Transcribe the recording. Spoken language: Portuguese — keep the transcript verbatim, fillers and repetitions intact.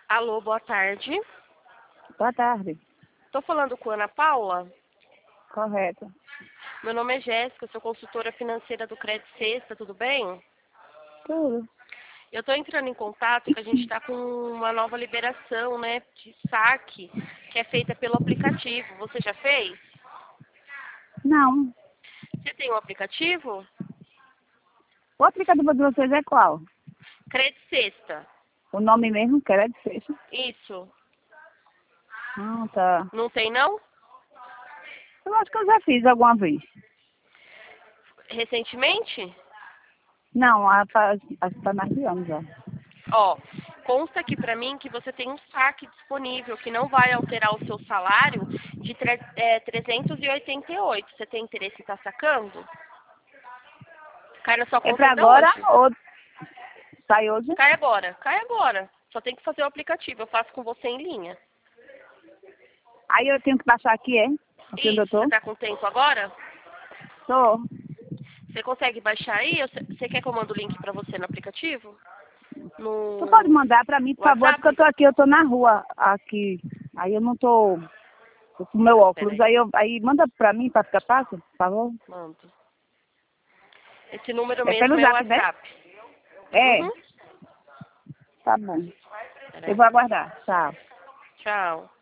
Alô, boa tarde. Boa tarde. Estou falando com a Ana Paula. Correto. Meu nome é Jéssica, sou consultora financeira do Crédito Sexta, tudo bem? Tudo. Eu estou entrando em contato que a gente está com uma nova liberação, né, de saque, que é feita pelo aplicativo. Você já fez? Não. Você tem um aplicativo? O aplicativo de vocês é qual? Crédito Sexta. O nome mesmo, Crédito Sexta? Isso. Ah, tá. Não tem, não? Eu acho que eu já fiz alguma vez. Recentemente? Não, há- faz, acho que faz mais de anos já. Ó, consta aqui pra mim que você tem um saque disponível que não vai alterar o seu salário de tre é, trezentos e oitenta e oito. Você tem interesse em estar sacando? Cai na sua É conta pra ainda agora hoje. ou sai hoje? Cai agora, cai agora. Só tem que fazer o aplicativo, eu faço com você em linha. Aí eu tenho que baixar aqui, é? Aqui onde eu Isso, tô? você tá com tempo agora? Tô. Você consegue baixar aí? Ou Você você quer que eu mande o link pra você no aplicativo? Tu pode No mandar pra mim, por favor, WhatsApp? porque eu tô aqui, eu tô na rua aqui. Aí eu não tô, tô com meu Tá, óculos. peraí, Aí, eu, aí manda pra mim pra ficar fácil, por favor. mando. Esse número É mesmo pelo é o zap, né? WhatsApp. É. Uhum. Tá bom. Eu Peraí. vou aguardar. Tchau. Tchau.